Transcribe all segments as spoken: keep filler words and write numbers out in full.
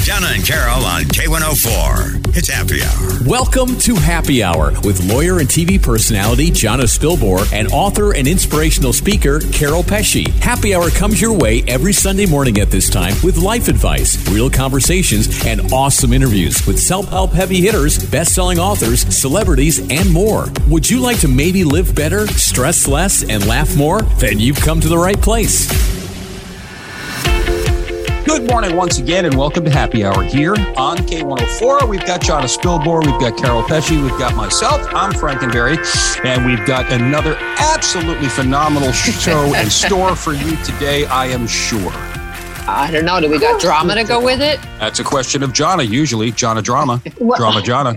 Jana and Carol on K one oh four. It's Happy Hour. Welcome to Happy Hour with lawyer and T V personality Jana Spilbor and author and inspirational speaker Carol Pesci. Happy Hour comes your way every Sunday morning at this time with life advice, real conversations, and awesome interviews with self-help heavy hitters, best-selling authors, celebrities, and more. Would you like to maybe live better, stress less, and laugh more? Then you've come to the right place. Good morning once again, and welcome to Happy Hour here on K one oh four. We've got Jana Spilbor, we've got Carol Pesci, we've got myself, I'm Frankenberry, and we've got another absolutely phenomenal show in store for you today, I am sure. I don't know. Do we got drama to go with it? That's a question of Jana, usually. Jana drama. Drama Jana.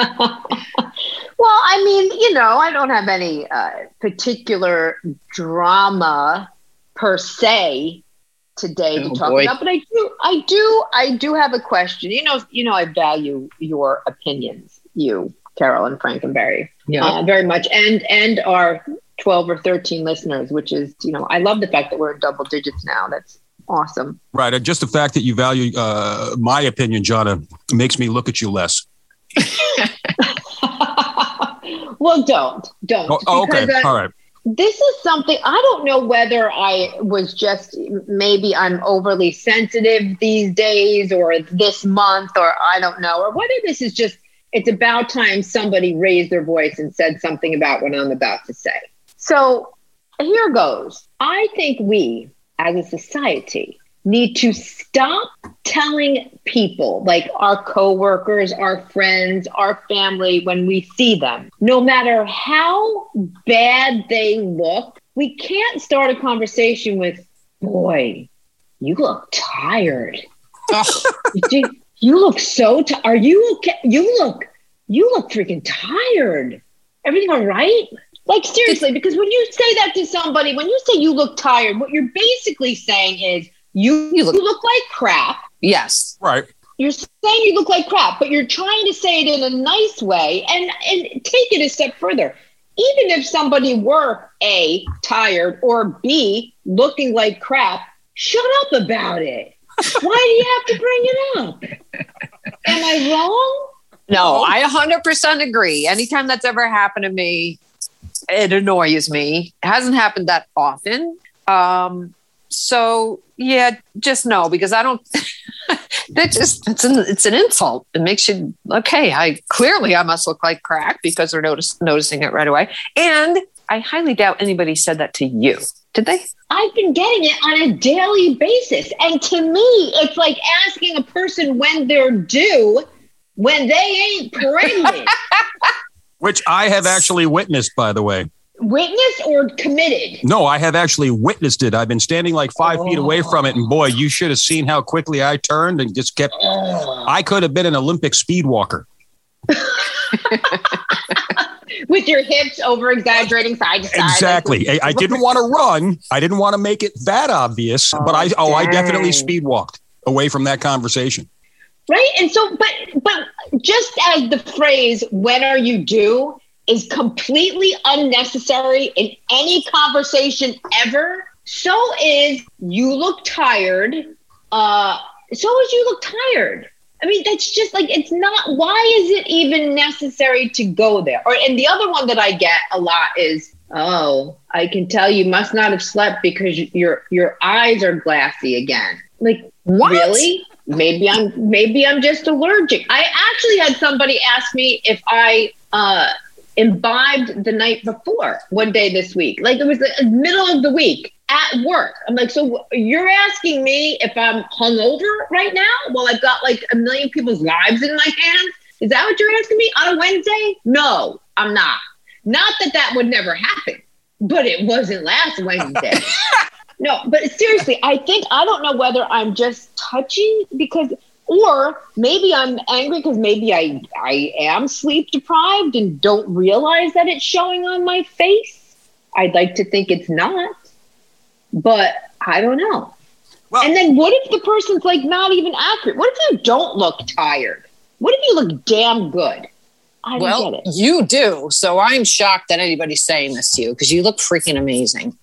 Well, I mean, you know, I don't have any uh, particular drama per se today oh, to talk boy. about, but I do, I do, I do have a question. You know, you know, I value your opinions, you, Carol and Frankenberry, yeah, uh, very much, and and our twelve or thirteen listeners, which is, you know, I love the fact that we're in double digits now. That's awesome. Right, and just the fact that you value uh, my opinion, Jana, makes me look at you less. Well, don't, don't. Oh, oh, okay, I, all right. This is something, I don't know whether I was just, maybe I'm overly sensitive these days or this month, or I don't know, or whether this is just, it's about time somebody raised their voice and said something about what I'm about to say. So here goes. I think we, as a society, need to stop telling people, like our coworkers, our friends, our family, when we see them, no matter how bad they look, we can't start a conversation with, boy, you look tired. you, you look so tired. Are you okay? You look, you look freaking tired. Everything all right? Like, seriously, because when you say that to somebody, when you say you look tired, what you're basically saying is, You, you, look, you look like crap. Yes. Right. You're saying you look like crap, but you're trying to say it in a nice way and, and take it a step further. Even if somebody were A, tired, or B, looking like crap, shut up about it. Why do you have to bring it up? Am I wrong? No, I one hundred percent agree. Anytime that's ever happened to me, it annoys me. It hasn't happened that often. Um, So yeah, just no, because I don't, that just, it's an, it's an insult. It makes you, okay, I clearly I must look like crap because they're notice, noticing it right away. And I highly doubt anybody said that to you. Did they? I've been getting it on a daily basis. And to me, it's like asking a person when they're due when they ain't pregnant. Which I have actually witnessed, by the way. Witnessed or committed? No, I have actually witnessed it. I've been standing like five oh. feet away from it. And boy, you should have seen how quickly I turned and just kept. Oh. I could have been an Olympic speed walker. With your hips over exaggerating side to side. Exactly. I, I didn't want to run. I didn't want to make it that obvious. Oh, but I, oh, I definitely speed walked away from that conversation. Right. And so, but, but just as the phrase, when are you due, is completely unnecessary in any conversation ever, so is you look tired. Uh, so is you look tired. I mean, that's just like, it's not, why is it even necessary to go there? Or, and the other one that I get a lot is, oh, I can tell you must not have slept because your your eyes are glassy again. Like, what? Really? Maybe I'm, maybe I'm just allergic. I actually had somebody ask me if I, uh, imbibed the night before one day this week. Like, it was the middle of the week at work. I'm like, so you're asking me if I'm hungover right now? Well, I've got like a million people's lives in my hands. Is that what you're asking me on a Wednesday? No, I'm not. Not that that would never happen, but it wasn't last Wednesday. No, but seriously, I think, I don't know whether I'm just touchy because, or maybe I'm angry because maybe I, I am sleep deprived and don't realize that it's showing on my face. I'd like to think it's not, but I don't know. Well, and then what if the person's like not even accurate? What if you don't look tired? What if you look damn good? I don't well, get it. You do. So I'm shocked that anybody's saying this to you because you look freaking amazing.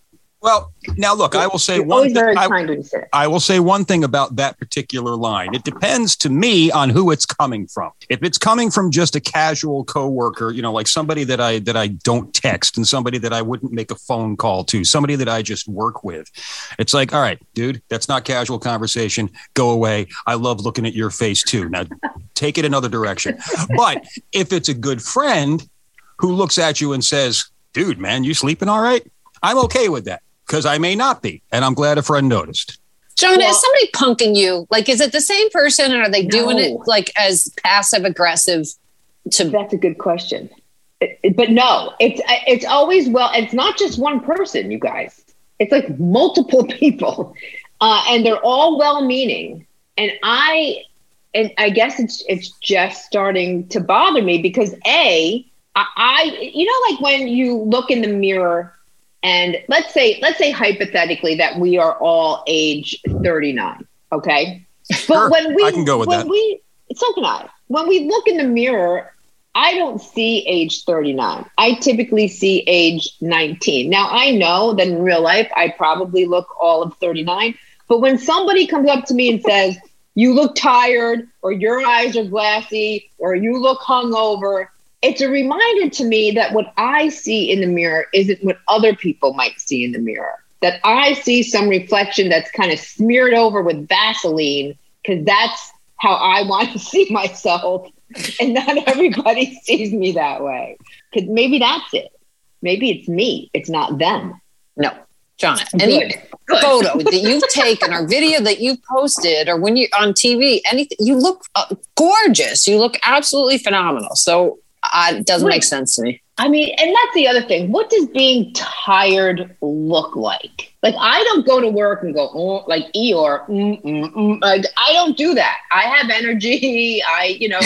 Well, now look, I will say You're one always thing. very I, kind when you say it. I will say one thing about that particular line. It depends to me on who it's coming from. If it's coming from just a casual coworker, you know, like somebody that I that I don't text and somebody that I wouldn't make a phone call to, somebody that I just work with, it's like, all right, dude, that's not casual conversation. Go away. I love looking at your face too. Now take it another direction. But if it's a good friend who looks at you and says, dude, man, you sleeping all right? I'm okay with that because I may not be. And I'm glad a friend noticed. John, Well- is somebody punking you? Like, is it the same person, or are they doing No. it like as passive aggressive to That's a good question. It- it- but no, it's it's always, well, it's not just one person, you guys. It's like multiple people. Uh, and they're all well-meaning. And I and I guess it's it's just starting to bother me because A, I, I you know, like when you look in the mirror and let's say let's say hypothetically that we are all age thirty-nine, okay? But Sure, when we I can go with when that. we so can I. When we look in the mirror, I don't see age thirty-nine. I typically see age nineteen. Now, I know that in real life, I probably look all of thirty-nine. But when somebody comes up to me and says, you look tired, or your eyes are glassy, or you look hungover, it's a reminder to me that what I see in the mirror isn't what other people might see in the mirror. That I see some reflection that's kind of smeared over with Vaseline, because that's how I want to see myself. And not everybody sees me that way. Because maybe that's it. Maybe it's me. It's not them. no, John? Any Good. Good. photo that you've taken or video that you've posted or when you're on T V, anything, you look uh, gorgeous. You look absolutely phenomenal. So uh, it doesn't Wait. make sense to me. I mean, and that's the other thing. What does being tired look like? Like, I don't go to work and go, oh, like Eeyore. Mm, mm, mm. Like, I don't do that. I have energy. I, you know,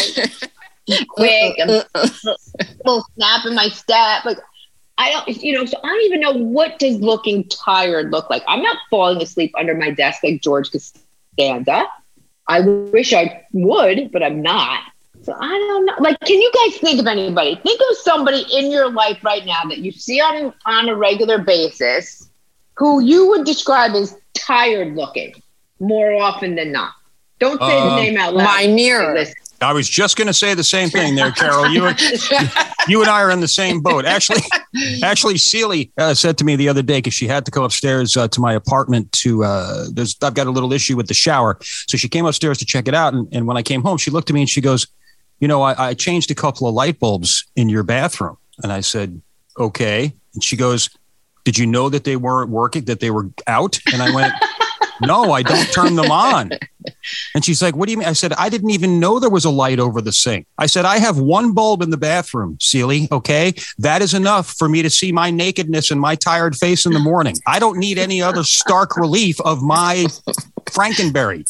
quick. I'm a little snap in my step. Like, I don't, you know, so I don't even know what does looking tired look like. I'm not falling asleep under my desk like George Costanza. I wish I would, but I'm not. So I don't know. Like, can you guys think of anybody? Think of somebody in your life right now that you see on, on a regular basis who you would describe as tired looking more often than not. Don't say the Um, name out loud. My mirror. Listen. I was just going to say the same thing there, Carol. You and, you and I are in the same boat. Actually, actually, Celie uh, said to me the other day, because she had to go upstairs uh, to my apartment to, uh, there's, I've got a little issue with the shower. So she came upstairs to check it out. And, and when I came home, she looked at me and she goes, you know, I, I changed a couple of light bulbs in your bathroom. And I said, okay. And she goes, did you know that they weren't working, that they were out? And I went, no, I don't turn them on. And she's like, what do you mean? I said, I didn't even know there was a light over the sink. I said, I have one bulb in the bathroom, Celie. Okay. That is enough for me to see my nakedness and my tired face in the morning. I don't need any other stark relief of my Frankenberry.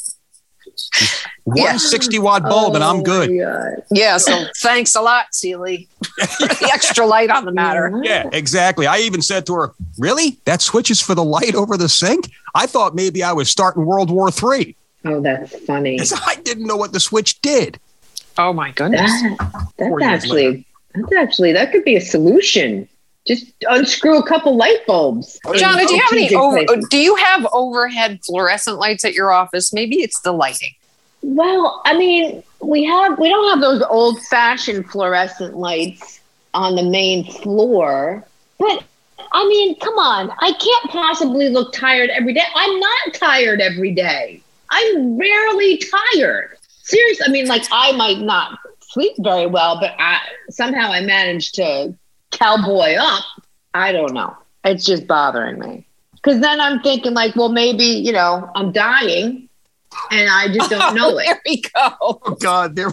One sixty watt bulb and I'm good. Yeah. So thanks a lot, Celie. The extra light on the matter. Yeah, exactly. I even said to her, really? That switch is for the light over the sink? I thought maybe I was starting World War Three. Oh, that's funny. I didn't know what the switch did. Oh my goodness. That, Four that's years actually, that's actually, that could be a solution. Just unscrew a couple light bulbs. John, do you have any Strategic over, places. do you have overhead fluorescent lights at your office? Maybe it's the lighting. Well, I mean, we have we don't have those old fashioned fluorescent lights on the main floor, but I mean, come on, I can't possibly look tired every day. I'm not tired every day. I'm rarely tired. Seriously, I mean, like I might not sleep very well, but I somehow I manage to cowboy up. I don't know. It's just bothering me. Because then I'm thinking like, well, maybe, you know, I'm dying and I just don't know it. There we go. Oh, God. There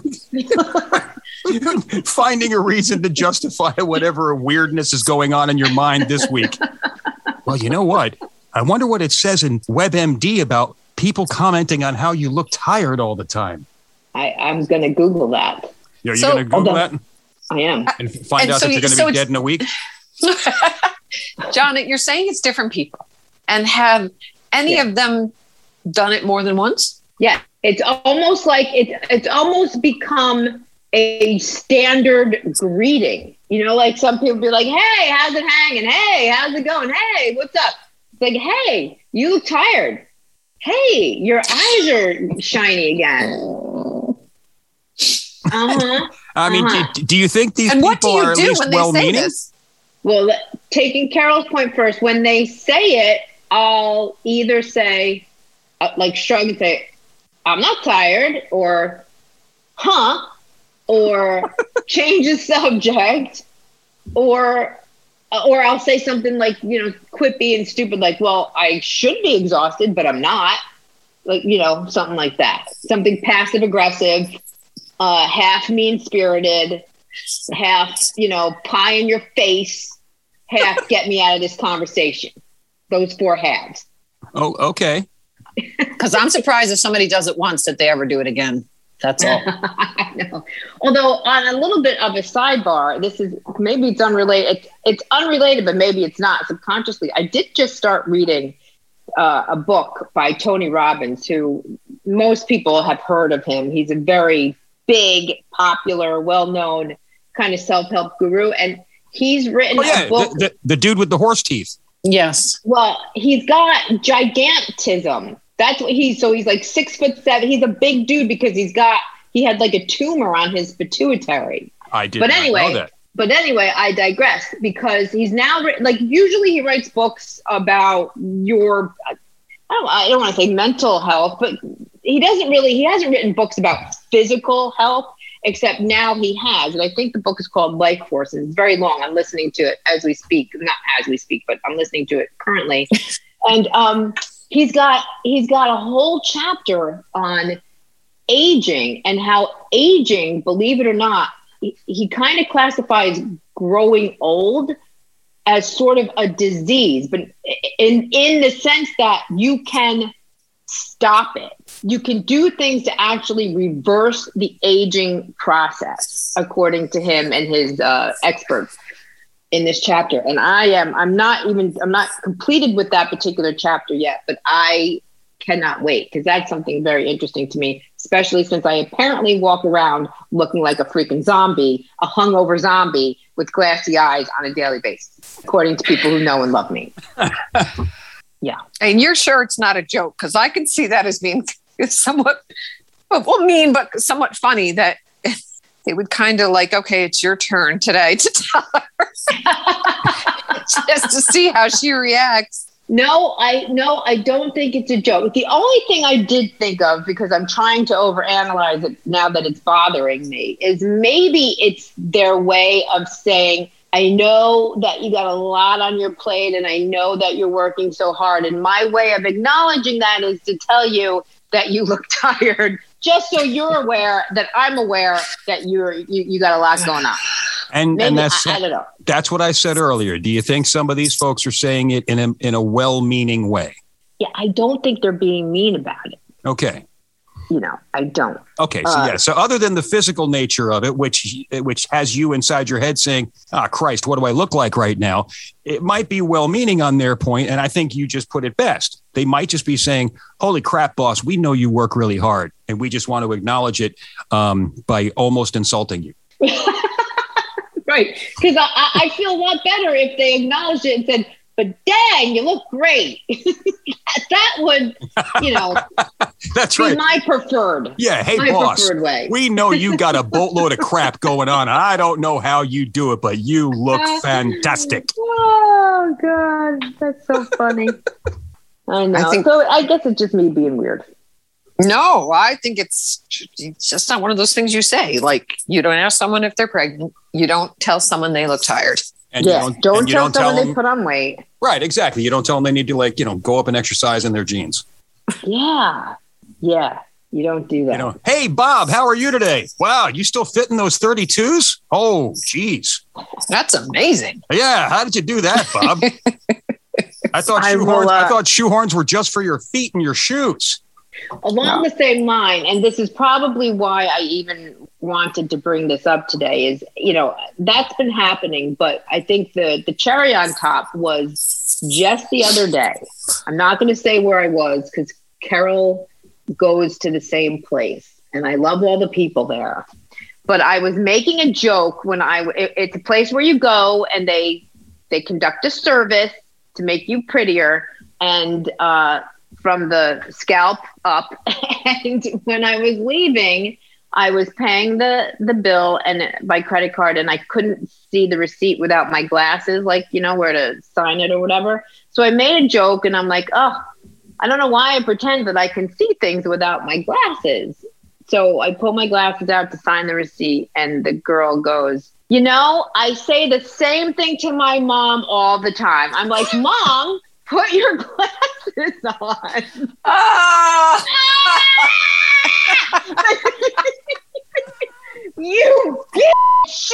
Finding a reason to justify whatever weirdness is going on in your mind this week. Well, you know what? I wonder what it says in WebMD about people commenting on how you look tired all the time. I, I'm going to Google that. Are you So- going to Google Hold that I am. and find And out so that you- you're going to so be it's- dead in a week? John, you're saying it's different people. And have any Yeah. of them done it more than once? Yeah, it's almost like it, it's almost become a standard greeting. You know, like some people be like, hey, how's it hanging? Hey, how's it going? Hey, what's up? It's like, hey, you look tired. Hey, your eyes are shiny again. Uh-huh. I mean, uh-huh. do, do you think these and people what do you are at do least when they say well-meaning? this? Well, taking Carol's point first, when they say it, I'll either say, uh, like shrug and say, I'm not tired, or, huh, or change the subject, or or I'll say something like, you know, quippy and stupid, like, well, I should be exhausted, but I'm not. Like, you know, something like that. Something passive aggressive, uh, half mean spirited, half, you know, pie in your face, half get me out of this conversation. Those four halves. Oh, okay. Because I'm surprised if somebody does it once that they ever do it again. That's all. I know. Although on a little bit of a sidebar, this is maybe it's unrelated. It's, it's unrelated, but maybe it's not subconsciously. I did just start reading uh, a book by Tony Robbins, who most people have heard of him. He's a very big, popular, well-known kind of self-help guru. And he's written Oh, yeah. a book. The, the, the dude with the horse teeth. Yes. Well, he's got gigantism. That's what he's, so he's like six foot seven. He's a big dude because he's got, he had like a tumor on his pituitary. I did But not anyway, know that. But anyway, I digress, because he's now written, like usually he writes books about your, I don't, I don't want to say mental health, but he doesn't really, he hasn't written books about physical health, except now he has. And I think the book is called Life Force, and it's very long. I'm listening to it as we speak, not as we speak, but I'm listening to it currently. And, um, He's got he's got a whole chapter on aging and how aging, believe it or not, he, he kind of classifies growing old as sort of a disease, but in in the sense that you can stop it. You can do things to actually reverse the aging process, according to him and his uh, experts in this chapter. And I am, I'm not even, I'm not completed with that particular chapter yet, but I cannot wait, because that's something very interesting to me, especially since I apparently walk around looking like a freaking zombie, a hungover zombie with glassy eyes on a daily basis, according to people who know and love me. Yeah. And you're sure it's not a joke? Because I can see that as being somewhat, well, mean, but somewhat funny, that they would kind of like, okay, it's your turn today to tell her. Just to see how she reacts. No, I no, I don't think it's a joke. The only thing I did think of, because I'm trying to overanalyze it now that it's bothering me, is maybe it's their way of saying, I know that you got a lot on your plate and I know that you're working so hard. And my way of acknowledging that is to tell you that you look tired, just so you're aware that I'm aware that you're you, you got a lot going on. And Maybe, and that's I, I don't know. That's what I said earlier. Do you think some of these folks are saying it in a in a well-meaning way? Yeah, I don't think they're being mean about it. Okay. You know, I don't. Okay, so Uh, yeah. So other than the physical nature of it, which which has you inside your head saying, "Ah, Christ, what do I look like right now?" It might be well-meaning on their point, and I think you just put it best. They might just be saying, "Holy crap, boss, we know you work really hard, and we just want to acknowledge it um, by almost insulting you." Right. Because I, I feel a lot better if they acknowledged it and said, but dang, you look great. That would, you know, That's be right. my preferred. Yeah. Hey, my boss, preferred way. we know you got a boatload of crap going on. I don't know how you do it, but you look fantastic. Oh, God. That's so funny. I know. I think- so I guess it's just me being weird. No, I think it's, it's just not one of those things you say. Like, you don't ask someone if they're pregnant. You don't tell someone they look tired. And Yeah. you don't, Don't and you tell don't tell someone them, they put on weight. right, exactly. You don't tell them they need to, like, you know, go up and exercise in their jeans. Yeah. Yeah. You don't do that. You know, hey, Bob, how are you today? Wow, you still fitting those thirty-twos? Oh, geez. That's amazing. Yeah, how did you do that, Bob? I thought I shoehorns. will, uh, I thought shoehorns were just for your feet and your shoes. Along the same line, and this is probably why I even wanted to bring this up today, is, you know, that's been happening, but I think the, the cherry on top was just the other day. I'm not going to say where I was, because Carol goes to the same place, and I love all the people there. But I was making a joke when I, it, it's a place where you go and they, they conduct a service to make you prettier. and uh, from the scalp up. And when I was leaving, I was paying the, the bill and by credit card, and I couldn't see the receipt without my glasses, like, you know, where to sign it or whatever. So I made a joke, and I'm like, oh, I don't know why I pretend that I can see things without my glasses. So I pull my glasses out to sign the receipt, and the girl goes, you know, I say the same thing to my mom all the time. I'm like, Mom, put your glasses on. Oh. You bitch!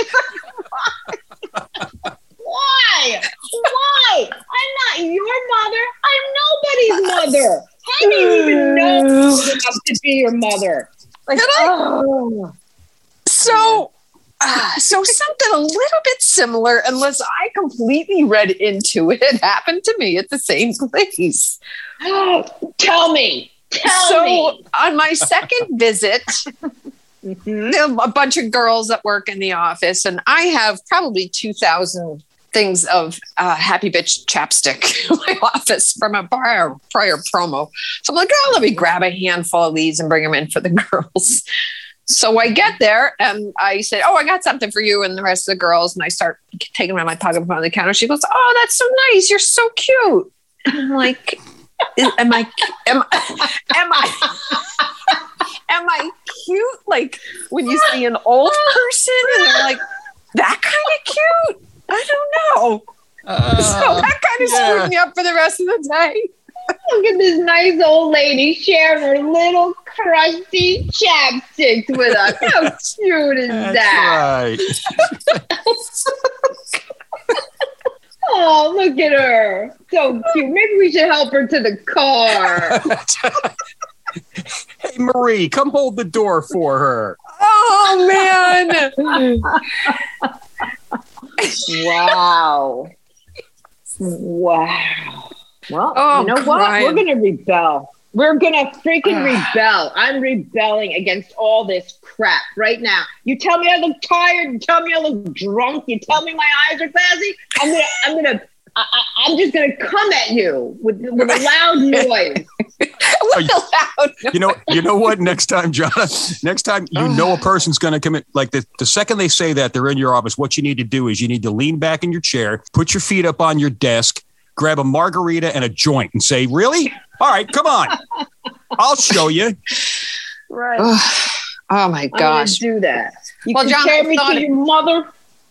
Why? Why? I'm not your mother. I'm nobody's mother. I didn't even know enough to be your mother. Like, oh. So, uh, so something a little bit similar, unless I completely read into it, happened to me at the same place. Tell me. Tell so me. On my second visit, mm-hmm. a bunch of girls that work in the office, and I have probably two thousand things of uh, Happy Bitch chapstick in my office from a prior, prior promo. So I'm like, oh, let me grab a handful of these and bring them in for the girls. So I get there and I say, oh, I got something for you and the rest of the girls. And I start taking them out of my pocket on the counter. She goes, oh, that's so nice. You're so cute. And I'm like, am I, am I, am I, am I cute? Like when you see an old person and they're like, that kind of cute? I don't know. Uh, so that kind of yeah. screwed me up for the rest of the day. Look at this nice old lady sharing her little crusty chapsticks with us. How cute is That's that? Right. Oh, look at her. So cute. Maybe we should help her to the car. Hey, Marie, come hold the door for her. Oh, man. Wow. Wow. Well, oh, you know crying. what? We're going to rebel. We're going to freaking rebel. I'm rebelling against all this crap right now. You tell me I look tired. You tell me I look drunk. You tell me my eyes are glassy. I'm going to, I'm going to, I'm just going to come at you with, with a loud noise. With a loud noise. You know, you know what? Next time, John, next time you know a person's going to come in, like the, the second they say that they're in your office, what you need to do is you need to lean back in your chair, put your feet up on your desk, grab a margarita and a joint and say, really? All right, come on. I'll show you. Right. Oh, my gosh. Do that. You well, can John, carry me to your mother.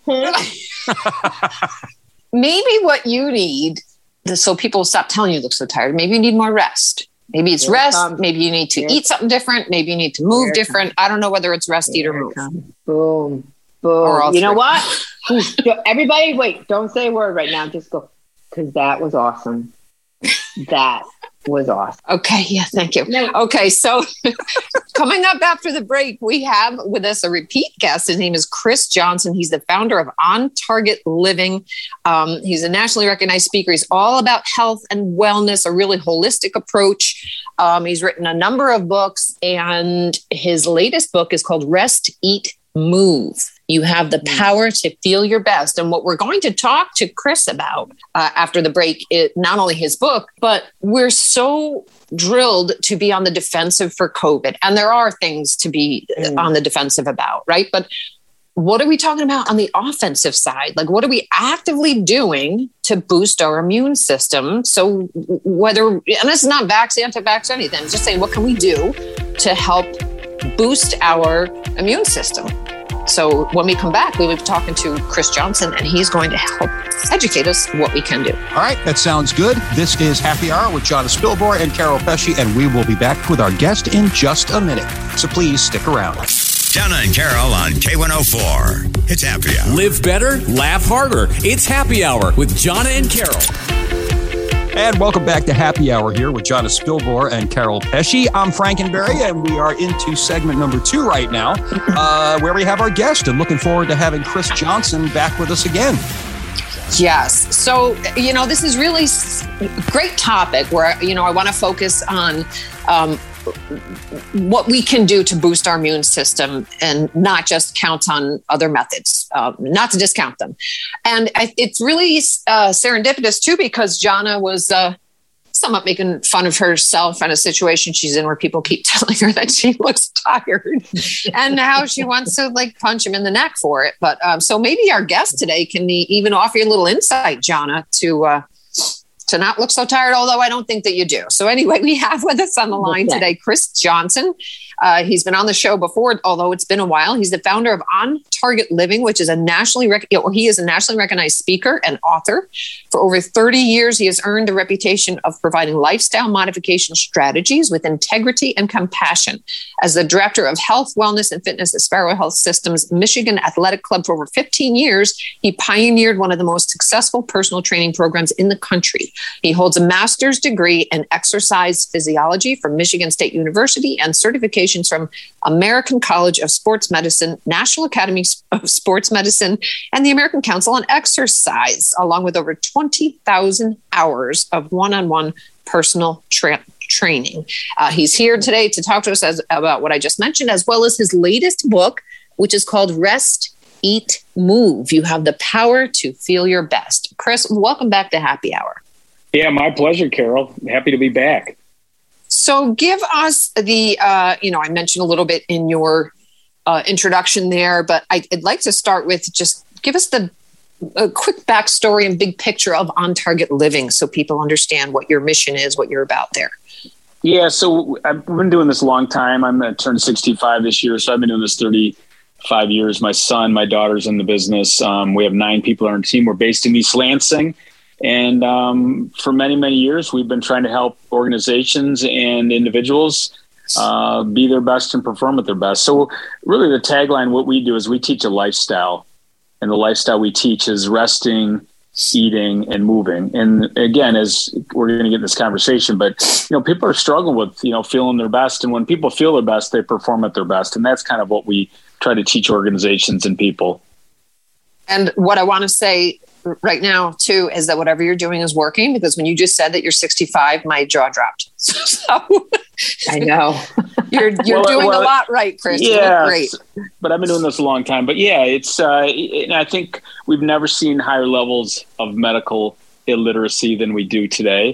Huh? Maybe what you need, so people stop telling you you look so tired, maybe you need more rest. Maybe it's Here rest. it Maybe you need to Here eat something different. Maybe you need to move Here different. I don't know whether it's rest, eat, or Here move. Boom. Boom. Or You know three. what? Everybody, wait. Don't say a word right now. Just go. Because that was awesome. That was awesome. Okay. Yeah. Thank you. No. Okay. So coming up after the break, we have with us a repeat guest. His name is Chris Johnson. He's the founder of On Target Living. Um, he's a nationally recognized speaker. He's all about health and wellness, a really holistic approach. Um, he's written a number of books, and his latest book is called Rest, Eat, Move. You have the power to feel your best. And what we're going to talk to Chris about uh, after the break is not only his book, but we're so drilled to be on the defensive for COVID. And there are things to be mm. on the defensive about, right? But what are we talking about on the offensive side? Like, what are we actively doing to boost our immune system? So whether, and this is not vax, anti-vax, anything, just saying, what can we do to help boost our immune system? So when we come back, we will be talking to Chris Johnson, and he's going to help educate us what we can do. All right, that sounds good. This is Happy Hour with John Spilbor and Carol Pesci, and we will be back with our guest in just a minute. So please stick around. Donna and Carol on K one oh four. It's Happy Hour. Live better, laugh harder. It's Happy Hour with Jonna and Carol. And welcome back to Happy Hour here with Jonna Spilbor and Carol Pesci. I'm Frankenberry, and we are into segment number two right now, uh, where we have our guest, and looking forward to having Chris Johnson back with us again. Yes. So, you know, this is really a great topic where, you know, I want to focus on um, what we can do to boost our immune system and not just count on other methods, uh, not to discount them. And I, it's really uh, serendipitous, too, because Jonna was uh, somewhat making fun of herself and a situation she's in where people keep telling her that she looks tired and how she wants to like punch him in the neck for it. But um, so maybe our guest today can even offer you a little insight, Jonna, to uh, to not look so tired, although I don't think that you do. So anyway, we have with us on the line okay. today, Chris Johnson. Uh, he's been on the show before, although it's been a while. He's the founder of On Target Living, which is a nationally rec- or he is a nationally recognized speaker and author. For over thirty years, he has earned the reputation of providing lifestyle modification strategies with integrity and compassion. As the director of health, wellness, and fitness at Sparrow Health Systems Michigan Athletic Club for over fifteen years, he pioneered one of the most successful personal training programs in the country. He holds a master's degree in exercise physiology from Michigan State University and certification from American College of Sports Medicine, National Academy of Sports Medicine, and the American Council on Exercise, along with over twenty thousand hours of one-on-one personal tra- training. Uh, he's here today to talk to us as, about what I just mentioned, as well as his latest book, which is called Rest, Eat, Move. You have the power to feel your best. Chris, welcome back to Happy Hour. Yeah, my pleasure, Carol. Happy to be back. So give us the, uh, you know, I mentioned a little bit in your uh, introduction there, but I, I'd like to start with just give us the a quick backstory and big picture of On Target Living so people understand what your mission is, what you're about there. Yeah, so I've been doing this a long time. I'm going to turn sixty-five this year, so I've been doing this thirty-five years. My son, my daughter's in the business. Um, we have nine people on our team. We're based in East Lansing. And um, for many, many years, we've been trying to help organizations and individuals uh, be their best and perform at their best. So really the tagline, what we do is we teach a lifestyle. And the lifestyle we teach is resting, eating, and moving. And again, as we're going to get in this conversation, but you know, people are struggling with, you know, feeling their best. And when people feel their best, they perform at their best. And that's kind of what we try to teach organizations and people. And what I want to say right now, too, is that whatever you're doing is working, because when you just said that you're sixty-five, my jaw dropped. So I know you're you're well, doing well, a lot right, Chris. Yeah, great. But I've been doing this a long time. But yeah, it's uh, and I think we've never seen higher levels of medical illiteracy than we do today.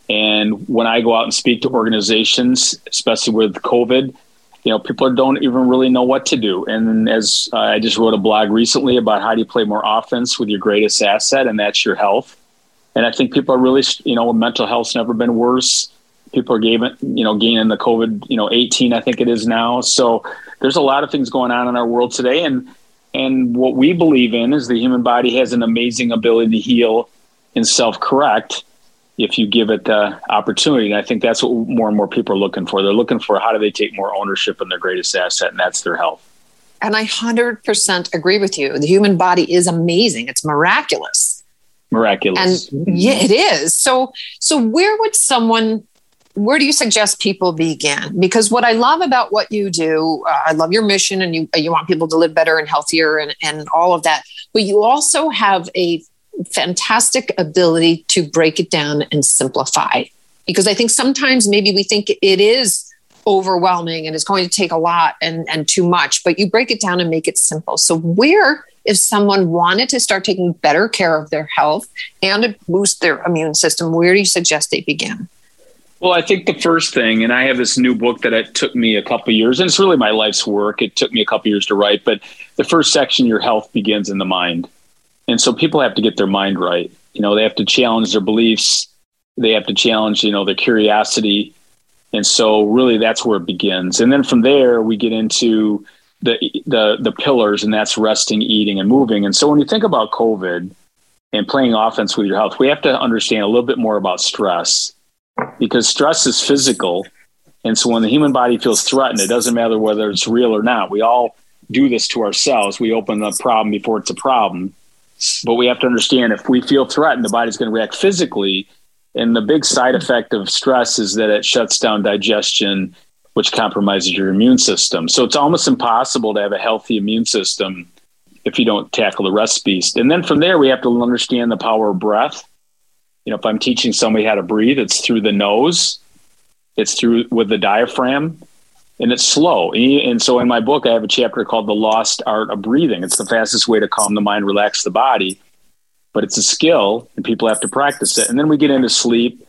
And when I go out and speak to organizations, especially with COVID, you know, people don't even really know what to do. And as uh, I just wrote a blog recently about how do you play more offense with your greatest asset, and that's your health. And I think people are really, you know, mental health's never been worse. People are gaining, you know, gaining the COVID, you know, eighteen, I think it is now. So there's a lot of things going on in our world today. And, and what we believe in is the human body has an amazing ability to heal and self-correct if you give it the opportunity. And I think that's what more and more people are looking for. They're looking for how do they take more ownership in their greatest asset, and that's their health. And I one hundred percent agree with you. The human body is amazing. It's miraculous. Miraculous. And yeah, it is. So, so where would someone, where do you suggest people begin? Because what I love about what you do, uh, I love your mission, and you, you want people to live better and healthier and, and all of that. But you also have a fantastic ability to break it down and simplify, because I think sometimes maybe we think it is overwhelming and it's going to take a lot and, and too much, but you break it down and make it simple. So where, if someone wanted to start taking better care of their health and to boost their immune system, where do you suggest they begin? Well, I think the first thing, and I have this new book that it took me a couple of years, and it's really my life's work. It took me a couple of years to write, but the first section, your health begins in the mind. And so people have to get their mind right. You know, they have to challenge their beliefs. They have to challenge, you know, their curiosity. And so really that's where it begins. And then from there, we get into the the the pillars, and that's resting, eating, and moving. And so when you think about COVID and playing offense with your health, we have to understand a little bit more about stress, because stress is physical. And so when the human body feels threatened, it doesn't matter whether it's real or not. We all do this to ourselves. We open the problem before it's a problem. But we have to understand, if we feel threatened, the body's going to react physically. And the big side effect of stress is that it shuts down digestion, which compromises your immune system. So it's almost impossible to have a healthy immune system if you don't tackle the rest beast. And then from there, we have to understand the power of breath. You know, if I'm teaching somebody how to breathe, it's through the nose, it's through with the diaphragm, and it's slow. And so in my book, I have a chapter called The Lost Art of Breathing. It's the fastest way to calm the mind, relax the body, but it's a skill and people have to practice it. And then we get into sleep,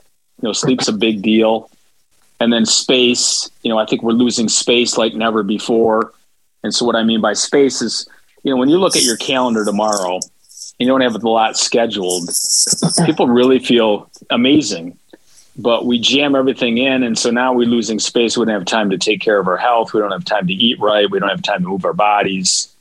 You know, sleep's a big deal. And then space, you know, I think we're losing space like never before. And so what I mean by space is, you know, when you look at your calendar tomorrow, you don't have a lot scheduled, people really feel amazing, but we jam everything in. And so now we're losing space. We don't have time to take care of our health. We don't have time to eat right. We don't have time to move our bodies.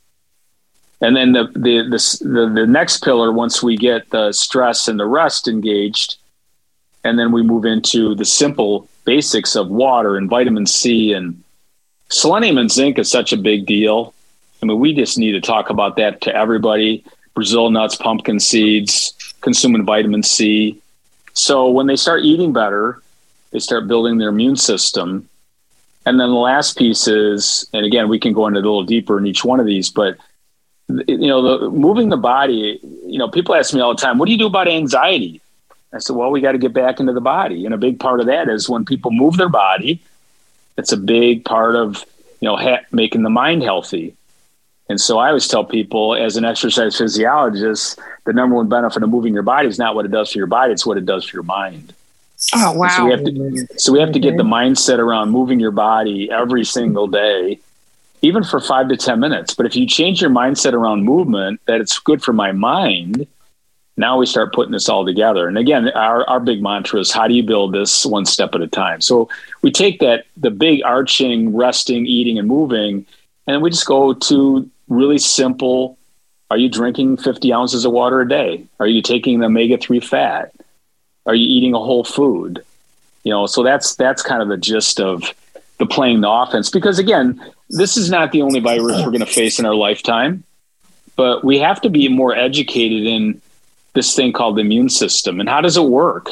And then the, the, the, the, the next pillar, once we get the stress and the rest engaged, and then we move into the simple basics of water and vitamin C, and selenium and zinc is such a big deal. I mean, we just need to talk about that to everybody. Brazil nuts, pumpkin seeds, consuming vitamin C. So when they start eating better, they start building their immune system. And then the last piece is, and again, we can go into a little deeper in each one of these, but you know, the, moving the body, you know, people ask me all the time, what do you do about anxiety? I said, well, we got to get back into the body. And a big part of that is when people move their body, it's a big part of, you know, ha- making the mind healthy. And so I always tell people, as an exercise physiologist, the number one benefit of moving your body is not what it does for your body, it's what it does for your mind. Oh, wow. So we have to, so we have to get the mindset around moving your body every single day, even for five to ten minutes. But if you change your mindset around movement, that it's good for my mind, now we start putting this all together. And again, our, our big mantra is, how do you build this one step at a time? So we take that, the big arching, resting, eating, and moving, and we just go to really simple. Are you drinking fifty ounces of water a day? Are you taking the omega three fat? Are you eating a whole food? You know, so that's, that's kind of the gist of the playing the offense, because again, this is not the only virus we're going to face in our lifetime, but we have to be more educated in this thing called the immune system and how does it work?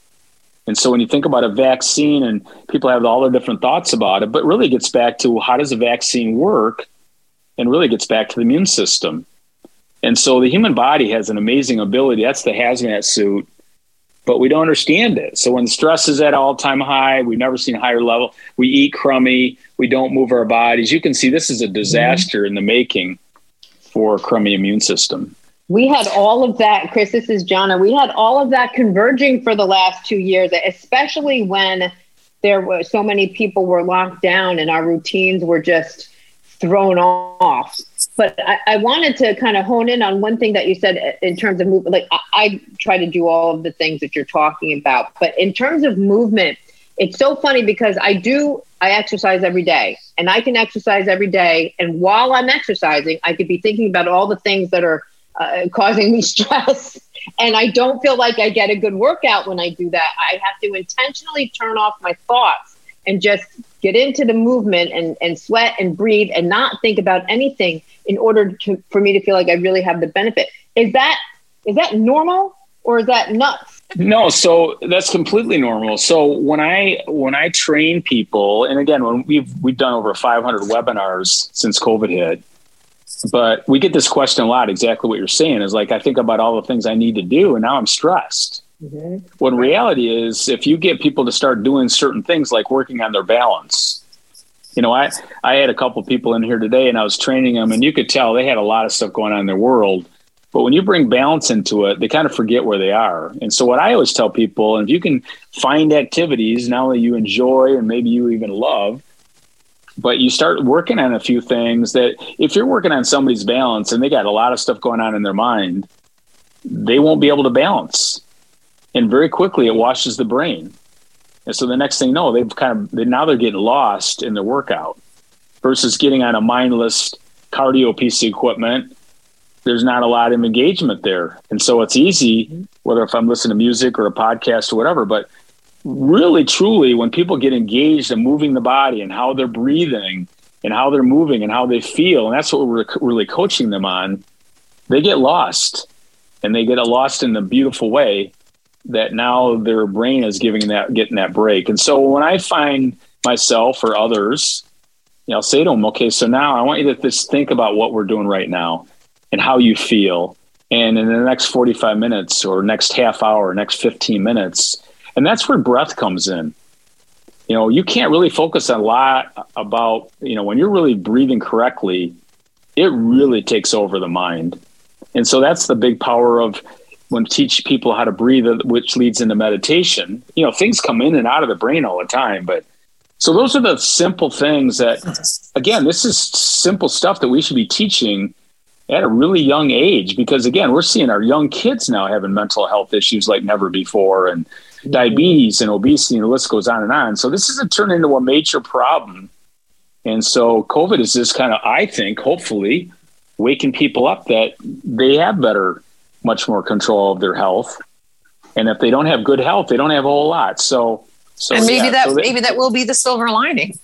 And so when you think about a vaccine, and people have all their different thoughts about it, but really it gets back to how does a vaccine work, and really gets back to the immune system. And so the human body has an amazing ability. That's the hazmat suit, but we don't understand it. So when stress is at all time high, we've never seen a higher level. We eat crummy. We don't move our bodies. You can see this is a disaster in the making for a crummy immune system. We had all of that, Chris, this is Jana. We had all of that converging for the last two years, especially when there were so many people were locked down and our routines were just thrown off. But I, I wanted to kind of hone in on one thing that you said in terms of movement. Like I, I try to do all of the things that you're talking about, but in terms of movement, it's so funny because I do, I exercise every day, and I can exercise every day. And while I'm exercising, I could be thinking about all the things that are uh, causing me stress. And I don't feel like I get a good workout when I do that. I have to intentionally turn off my thoughts and just get into the movement and, and sweat and breathe and not think about anything in order to, for me to feel like I really have the benefit. Is that, is that normal, or is that nuts? No, so that's completely normal. So when I, when I train people, and again, when we've, we've done over five hundred webinars since COVID hit, but we get this question a lot. Exactly what you're saying is like, I think about all the things I need to do, and now I'm stressed. Mm-hmm. When reality is, if you get people to start doing certain things like working on their balance, you know, I, I had a couple people in here today and I was training them, and you could tell they had a lot of stuff going on in their world. But when you bring balance into it, they kind of forget where they are. And so what I always tell people, and if you can find activities not only you enjoy and maybe you even love, but you start working on a few things that if you're working on somebody's balance and they got a lot of stuff going on in their mind, they won't be able to balance. And very quickly it washes the brain. And so the next thing you know, they've kind of, they, now they're getting lost in their workout versus getting on a mindless cardio piece of equipment. There's not a lot of engagement there. And so it's easy, whether if I'm listening to music or a podcast or whatever, but really, truly, when people get engaged in moving the body and how they're breathing and how they're moving and how they feel, and that's what we're really coaching them on, they get lost, and they get lost in a beautiful way that now their brain is giving that, getting that break. And so when I find myself or others, you know, I'll say to them, okay, so now I want you to just think about what we're doing right now and how you feel. And in the next forty-five minutes or next half hour, next fifteen minutes, and that's where breath comes in. You know, you can't really focus a lot about, you know, when you're really breathing correctly, it really takes over the mind. And so that's the big power of when teach people how to breathe, which leads into meditation, you know, things come in and out of the brain all the time. But so those are the simple things that, again, this is simple stuff that we should be teaching at a really young age, because again, we're seeing our young kids now having mental health issues like never before, and diabetes and obesity, and the list goes on and on. So this is a turn into a major problem. And so COVID is just kind of, I think, hopefully waking people up that they have better, much more control of their health. And if they don't have good health, they don't have a whole lot. So, so and maybe yeah, that, so that maybe that will be the silver lining.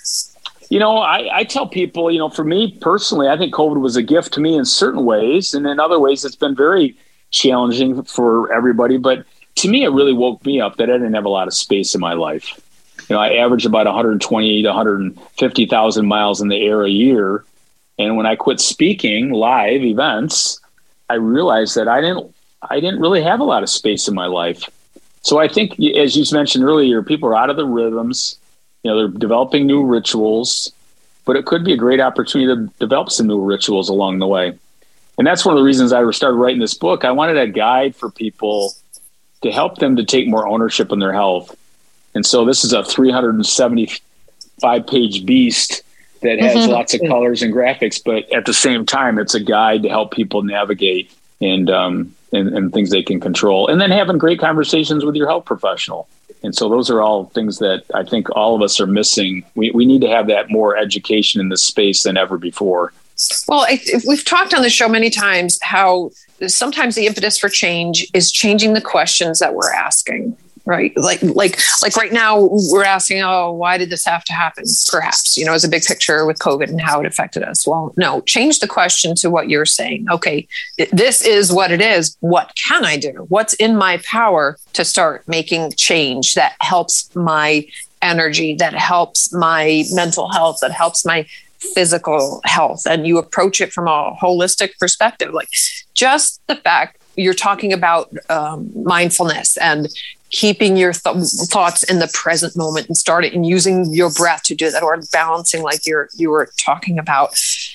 You know, I, I tell people, you know, for me personally, I think COVID was a gift to me in certain ways. And in other ways, it's been very challenging for everybody. But to me, it really woke me up that I didn't have a lot of space in my life. You know, I average about one hundred twenty to one hundred fifty thousand miles in the air a year. And when I quit speaking live events, I realized that I didn't, I didn't really have a lot of space in my life. So I think, as you mentioned earlier, people are out of the rhythms. You know, they're developing new rituals, but it could be a great opportunity to develop some new rituals along the way. And that's one of the reasons I started writing this book. I wanted a guide for people to help them to take more ownership in their health. And so this is a three hundred seventy-five page beast that has mm-hmm. lots of colors and graphics, but at the same time, it's a guide to help people navigate and, um, and, and things they can control. And then having great conversations with your health professional. And so those are all things that I think all of us are missing. We we need to have that more education in this space than ever before. Well, I, we've talked on the show many times how sometimes the impetus for change is changing the questions that we're asking, right? Like, like, like right now we're asking, oh, why did this have to happen? Perhaps, you know, as a big picture with COVID and how it affected us. Well, no, change the question to what you're saying. Okay, this is what it is. What can I do? What's in my power to start making change that helps my energy, that helps my mental health, that helps my physical health? And you approach it from a holistic perspective. Like just the fact you're talking about um, mindfulness and keeping your th- thoughts in the present moment and starting and using your breath to do that, or balancing like you're, you were talking about,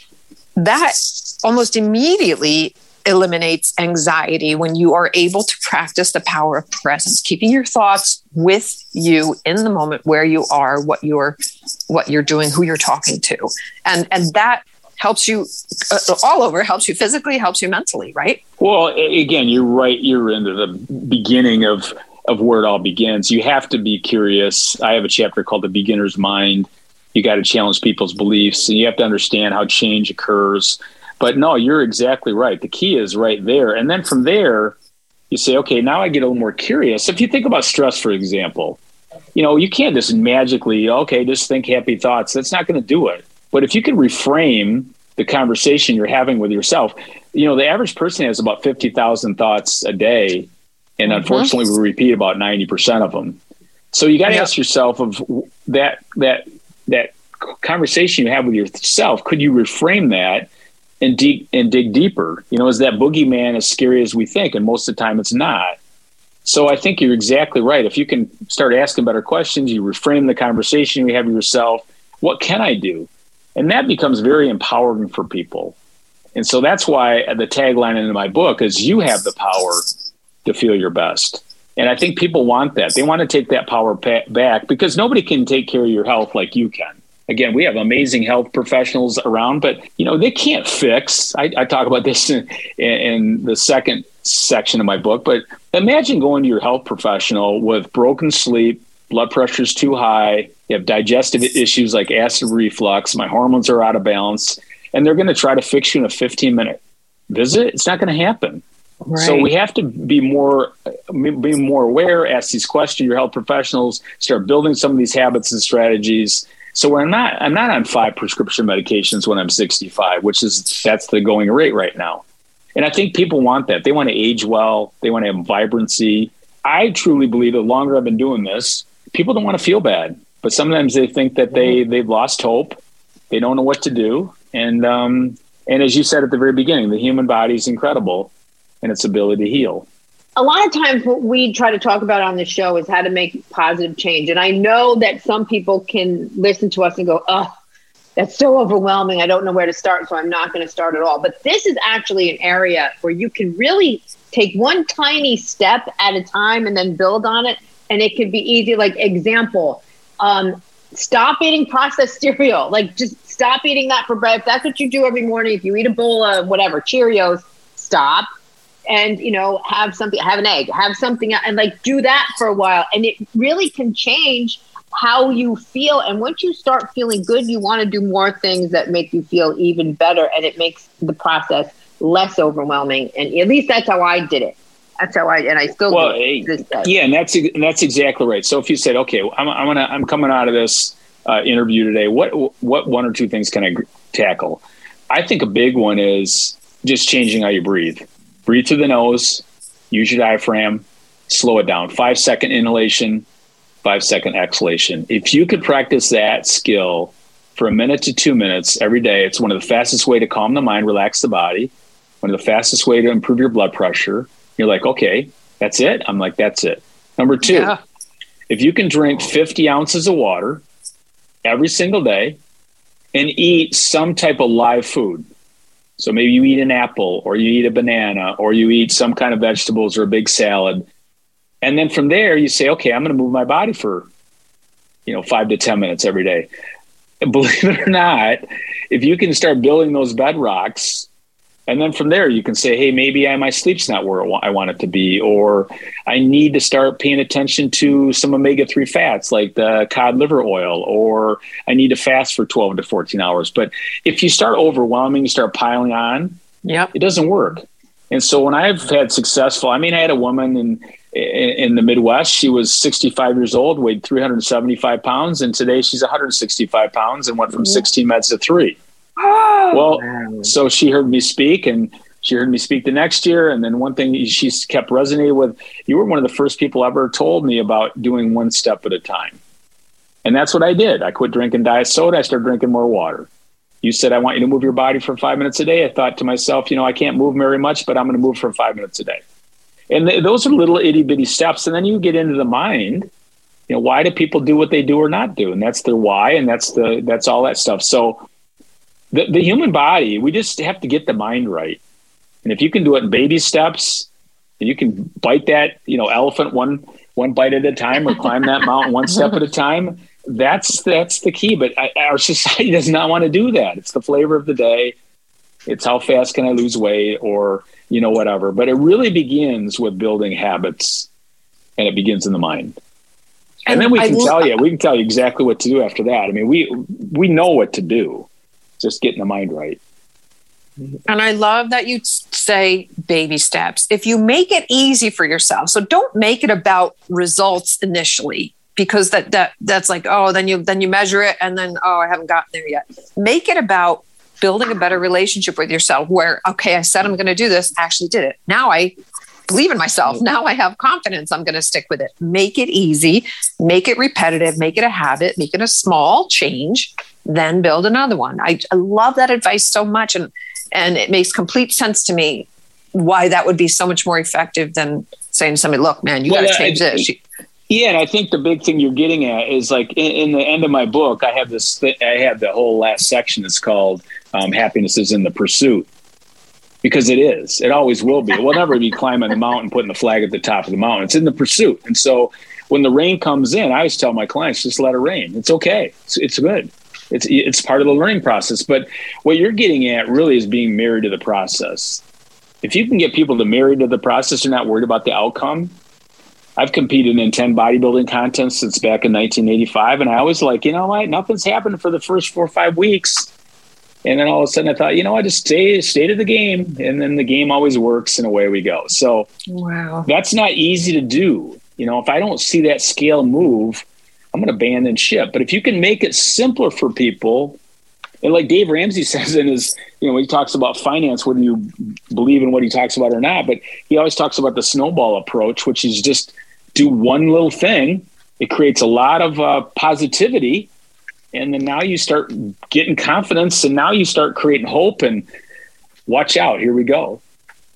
that almost immediately eliminates anxiety when you are able to practice the power of presence, keeping your thoughts with you in the moment where you are, what you're, what you're doing, who you're talking to. And, and that helps you uh, all over, helps you physically, helps you mentally, right? Well, again, you're right. You're into the beginning of, of where it all begins. You have to be curious. I have a chapter called The Beginner's Mind. You got to challenge people's beliefs, and you have to understand how change occurs. But no, you're exactly right. The key is right there. And then from there, you say, okay, now I get a little more curious. If you think about stress, for example, you know, you can't just magically, okay, just think happy thoughts. That's not going to do it. But if you can reframe the conversation you're having with yourself, you know, the average person has about fifty thousand thoughts a day. And mm-hmm. unfortunately, we repeat about ninety percent of them. So you got to yeah. ask yourself of that, that, that conversation you have with yourself, could you reframe that and dig and dig deeper? You know, is that boogeyman as scary as we think? And most of the time it's not. So I think you're exactly right. If you can start asking better questions, you reframe the conversation you have with yourself. What can I do? And that becomes very empowering for people. And so that's why the tagline in my book is you have the power to feel your best. And I think people want that. They want to take that power pa- back because nobody can take care of your health like you can. Again, we have amazing health professionals around, but you know, they can't fix. I, I talk about this in, in the second section of my book, but imagine going to your health professional with broken sleep, blood pressure is too high, you have digestive issues like acid reflux, my hormones are out of balance, and they're going to try to fix you in a fifteen minute visit. It's not going to happen. Right. So we have to be more, be more aware, ask these questions, your health professionals, start building some of these habits and strategies. So we're not, I'm not on five prescription medications when I'm sixty-five, which is, that's the going rate right now. And I think people want that. They want to age well. They want to have vibrancy. I truly believe the longer I've been doing this, people don't want to feel bad, but sometimes they think that they, they've lost hope. They don't know what to do. And, um, and as you said at the very beginning, the human body is incredible in its ability to heal. A lot of times what we try to talk about on the show is how to make positive change. And I know that some people can listen to us and go, oh, that's so overwhelming. I don't know where to start, so I'm not going to start at all. But this is actually an area where you can really take one tiny step at a time and then build on it. And it can be easy. Like example, um, stop eating processed cereal. Like just stop eating that for bread. If that's what you do every morning, if you eat a bowl of whatever, Cheerios, stop. And, you know, have something, have an egg, have something, and like do that for a while. And it really can change how you feel. And once you start feeling good, you want to do more things that make you feel even better. And it makes the process less overwhelming. And at least that's how I did it. That's how I, and I still well, do this day. Yeah, and that's and that's exactly right. So if you said, okay, I'm I'm gonna I'm coming out of this uh, interview today, what what one or two things can I tackle? I think a big one is just changing how you breathe. Breathe through the nose, use your diaphragm, slow it down. Five second inhalation, five second exhalation. If you could practice that skill for a minute to two minutes every day, it's one of the fastest way to calm the mind, relax the body. One of the fastest way to improve your blood pressure. You're like, okay, that's it. I'm like, that's it. Number two, yeah. If you can drink fifty ounces of water every single day and eat some type of live food. So maybe you eat an apple or you eat a banana or you eat some kind of vegetables or a big salad. And then from there you say, okay, I'm going to move my body for, you know, five to ten minutes every day. And believe it or not, if you can start building those bedrocks, and then from there, you can say, hey, maybe I, my sleep's not where I want it to be, or I need to start paying attention to some omega three fats like the cod liver oil, or I need to fast for twelve to fourteen hours. But if you start overwhelming, you start piling on, yep. It doesn't work. And so when I've had successful, I mean, I had a woman in, in, in the Midwest, she was sixty-five years old, weighed three hundred seventy-five pounds. And today she's one hundred sixty-five pounds and went from sixteen meds to three. Well, so she heard me speak and she heard me speak the next year. And then one thing she kept resonating with, you were one of the first people ever told me about doing one step at a time. And that's what I did. I quit drinking diet soda. I started drinking more water. You said, I want you to move your body for five minutes a day. I thought to myself, you know, I can't move very much, but I'm going to move for five minutes a day. And th- those are little itty bitty steps. And then you get into the mind, you know, why do people do what they do or not do? And that's their why. And that's the, that's all that stuff. So The, the human body, we just have to get the mind right. And if you can do it in baby steps and you can bite that, you know, elephant one, one bite at a time or climb that mountain one step at a time, that's, that's the key. But I, our society does not want to do that. It's the flavor of the day. It's how fast can I lose weight or, you know, whatever. But it really begins with building habits and it begins in the mind. And, and then we can I, tell you, we can tell you exactly what to do after that. I mean, we, we know what to do. Just getting the mind right. And I love that you say baby steps. If you make it easy for yourself, so don't make it about results initially, because that that that's like, oh, then you then you measure it and then, oh, I haven't gotten there yet. Make it about building a better relationship with yourself where, okay, I said I'm going to do this, I actually did it. Now I believe in myself. Now I have confidence. I'm going to stick with it. Make it easy, make it repetitive, make it a habit, make it a small change, then build another one. I, I love that advice so much. And, and it makes complete sense to me why that would be so much more effective than saying to somebody, look, man, you well, got to change I, this. Yeah. And I think the big thing you're getting at is like in, in the end of my book, I have this, th- I have the whole last section. It's called um, Happiness is in the Pursuit. Because it is. It always will be. It will never be climbing the mountain, putting the flag at the top of the mountain. It's in the pursuit. And so when the rain comes in, I always tell my clients, just let it rain. It's okay. It's, it's good. It's it's part of the learning process. But what you're getting at really is being married to the process. If you can get people to marry to the process, they're not worried about the outcome. I've competed in ten bodybuilding contests since back in nineteen eighty-five. And I was like, you know what? Nothing's happened for the first four or five weeks. And then all of a sudden I thought, you know, I just stay, stay to the game. And then the game always works and away we go. So wow, that's not easy to do. You know, if I don't see that scale move, I'm going to abandon ship. But if you can make it simpler for people, and like Dave Ramsey says in his, you know, when he talks about finance, whether you believe in what he talks about or not, but he always talks about the snowball approach, which is just do one little thing. It creates a lot of uh, positivity. And then now you start getting confidence and now you start creating hope and watch out. Here we go.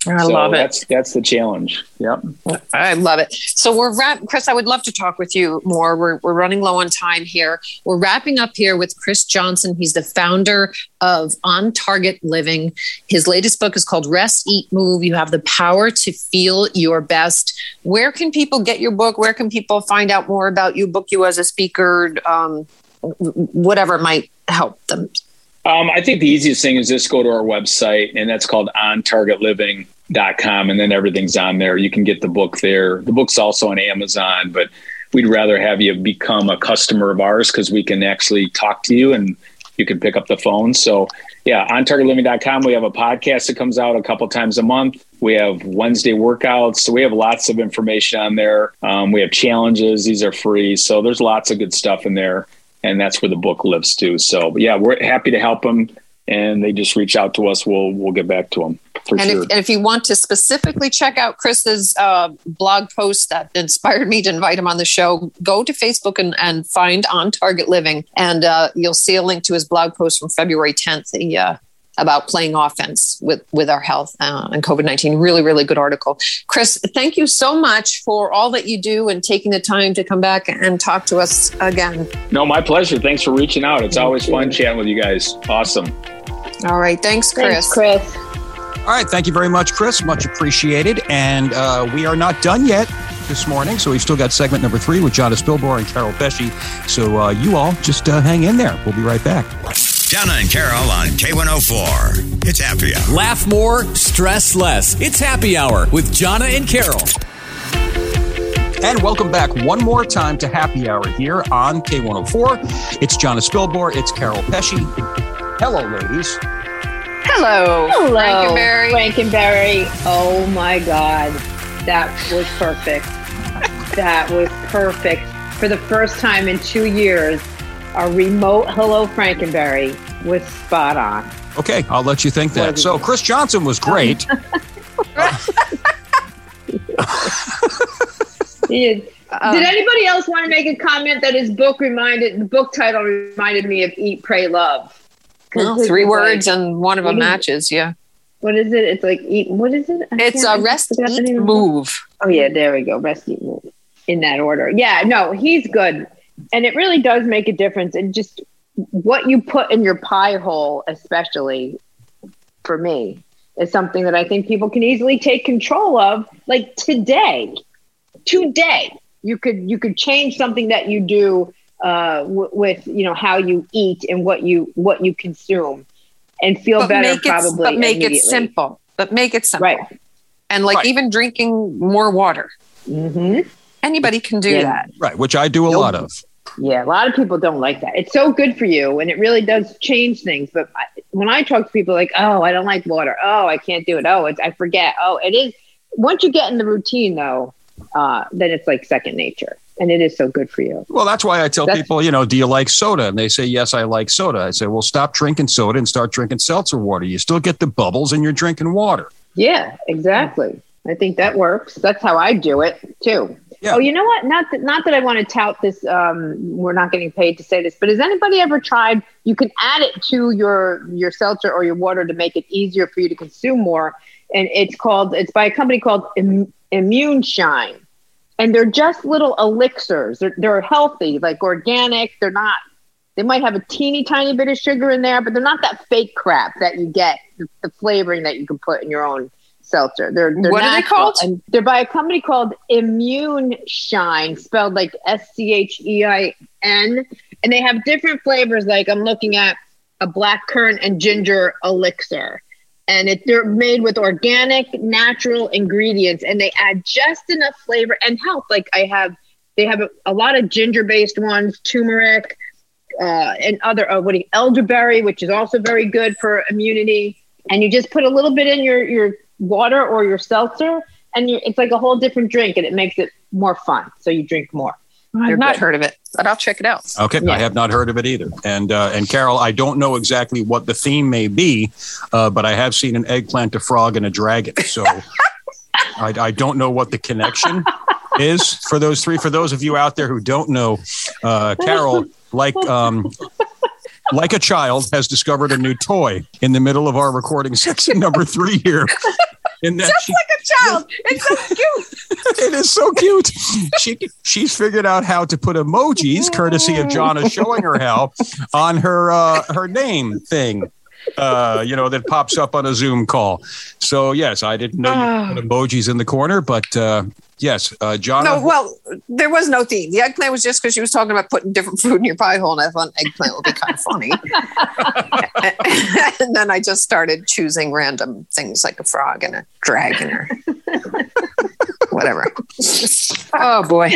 I so love it. That's that's the challenge. Yep. I love it. So we're wrap- Chris, I would love to talk with you more. We're we're running low on time here. We're wrapping up here with Chris Johnson. He's the founder of On Target Living. His latest book is called Rest, Eat, Move. You have the power to feel your best. Where can people get your book? Where can people find out more about you, book you as a speaker, um, whatever might help them? Um, I think the easiest thing is just go to our website, and that's called on target living dot com, and then everything's on there. You can get the book there. The book's also on Amazon, but we'd rather have you become a customer of ours because we can actually talk to you and you can pick up the phone. So yeah, on target living dot com. We have a podcast that comes out a couple times a month. We have Wednesday workouts. So we have lots of information on there. Um, we have challenges. These are free. So there's lots of good stuff in there. And that's where the book lives too. So but yeah, we're happy to help them. And they just reach out to us. We'll we'll get back to them for and sure. If, and if you want to specifically check out Chris's uh, blog post that inspired me to invite him on the show, go to Facebook and, and find On Target Living. And uh, you'll see a link to his blog post from February tenth the, uh, about playing offense with, with our health uh, and COVID nineteen. Really, really good article. Chris, thank you so much for all that you do and taking the time to come back and talk to us again. No, my pleasure. Thanks for reaching out. It's always fun chatting with you guys. Awesome. All right. Thanks, Chris. Thanks, Chris. All right. Thank you very much, Chris. Much appreciated. And uh, we are not done yet this morning. So we've still got segment number three with Gianna Spilborn and Carol Pesci. So uh, you all just uh, hang in there. We'll be right back. Gianna and Carol on K one oh four. It's Happy Hour. Laugh more, stress less. It's Happy Hour with Gianna and Carol. And welcome back one more time to Happy Hour here on K one oh four. It's Gianna Spilborn. It's Carol Pesci. Hello, ladies. Hello. Hello, Frankenberry. Frankenberry. Oh my God. That was perfect. That was perfect. For the first time in two years, a remote Hello Frankenberry was spot on. Okay, I'll let you think that. So Chris Johnson was great. Did anybody else want to make a comment that his book reminded, the book title reminded me of Eat, Pray, Love? Well, three words like, and one of them matches, yeah. What is it? It's like eat, what is it? I it's a rest, eat, move. Oh yeah, there we go. Rest, eat, move. In that order. Yeah, no, he's good. And it really does make a difference. And just what you put in your pie hole, especially for me, is something that I think people can easily take control of. Like today, today, you could you could change something that you do uh, w- with you know how you eat and what you what you consume, and feel but better. Make it, probably, but make it simple. But make it simple, right? And like right. even drinking more water. Mm-hmm. Anybody can do yeah. that, right? Which I do a nope. lot of. Yeah, a lot of people don't like that. It's so good for you, and it really does change things. But I, when I talk to people, like, oh, I don't like water. Oh, I can't do it. Oh, it's, I forget. Oh, it is. Once you get in the routine, though, uh, then it's like second nature, and it is so good for you. Well, that's why I tell that's, people, you know, do you like soda? And they say, yes, I like soda. I say, well, stop drinking soda and start drinking seltzer water. You still get the bubbles, and you're drinking water. Yeah, exactly. I think that works. That's how I do it too. Yeah. Oh, you know what? Not that, not that I want to tout this. Um, we're not getting paid to say this, but has anybody ever tried? You can add it to your your seltzer or your water to make it easier for you to consume more. And it's called. It's by a company called Im- Immune Shine, and they're just little elixirs. They're, they're healthy, like organic. They're not. They might have a teeny tiny bit of sugar in there, but they're not that fake crap that you get. The, the flavoring that you can put in your own seltzer. They're, they're what natural, are they called? And they're by a company called Immune Shine, spelled like S C H E I N. And they have different flavors. Like I'm looking at a black currant and ginger elixir. And it, they're made with organic, natural ingredients. And they add just enough flavor and health. Like I have, they have a, a lot of ginger-based ones, turmeric, uh, and other, uh, what do you, elderberry, which is also very good for immunity. And you just put a little bit in your, your water or your seltzer, and you, it's like a whole different drink, and it makes it more fun. So you drink more. I've They're not good. heard of it, but I'll check it out. Okay, Yeah. I have not heard of it either. And uh, and Carol, I don't know exactly what the theme may be, uh, but I have seen an eggplant, a frog, and a dragon. So I, I don't know what the connection is for those three. For those of you out there who don't know, uh, Carol, like um, like a child, has discovered a new toy in the middle of our recording section number three here. In that just she, like a child. It's so cute. it is so cute. She she's figured out how to put emojis, courtesy of Jonna showing her how, on her uh, her name thing. Uh, you know, that pops up on a Zoom call. So yes, I didn't know you put emojis in the corner, but uh, yes, uh, Jonna. No, well, there was no theme. The eggplant was just because she was talking about putting different food in your pie hole, and I thought eggplant would be kind of funny. And then I just started choosing random things like a frog and a dragon or whatever. Oh boy.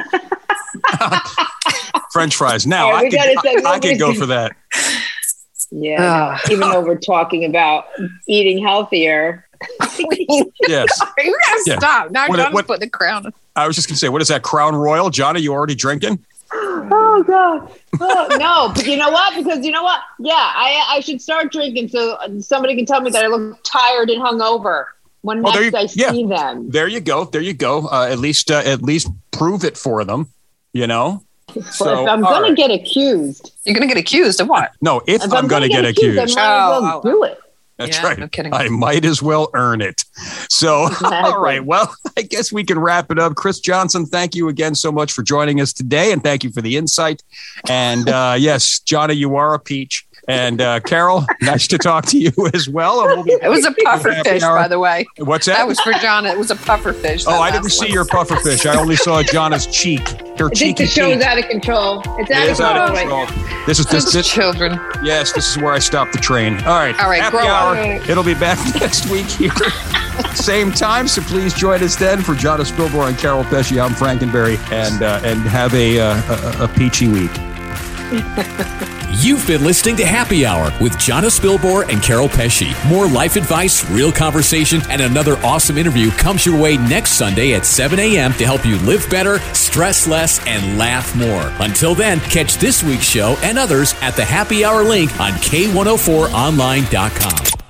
French fries. Now Yeah, I we could, gotta say, I, I could go for that. Yeah, even though we're talking about eating healthier. Yes. You gotta Yeah. stop. Now What- John's what- putting the crown. I was just going to say, what is that, Crown Royal? Jonna, you already drinking? Oh God! Oh, no, but you know what? Because you know what? Yeah, I I should start drinking so somebody can tell me that I look tired and hungover when Well, there next you- I yeah. see them. There you go. There you go. Uh, at least, uh, at least prove it for them. You know. But if I'm all going right. to get accused, You're going to get accused of what? No, if, if I'm, going to get accused, I might as well Oh, oh, do it. that's Yeah, right. no kidding. I might as well earn it. So, all right. Well, I guess we can wrap it up. Chris Johnson, thank you again so much for joining us today, and thank you for the insight. And uh, yes, Jonna, you are a peach. And uh, Carol, nice to talk to you as well. And we'll be It was a puffer happy fish, hour. by the way. What's that? That was for John. It was a puffer fish. oh, that I didn't last see one. your puffer fish. I only saw Jonna's cheek. Her I think cheeky the show's cheek. out of control. It's It out is of out of control right control. now. This is this, Just this, children. yes, this is where I stop the train. All right. All right, Happy grow hour. up. It'll be back next week here. Same time. So please join us then. For Jonna Spilborn and Carol Pesci, I'm Frankenberry, and uh, and have a, uh, a a peachy week. You've been listening to Happy Hour with Jonna Spilborn and Carol Pesci. More life advice, real conversation, and another awesome interview comes your way next Sunday at seven a.m. to help you live better, stress less, and laugh more. Until then, catch this week's show and others at the Happy Hour link on K one oh four online dot com.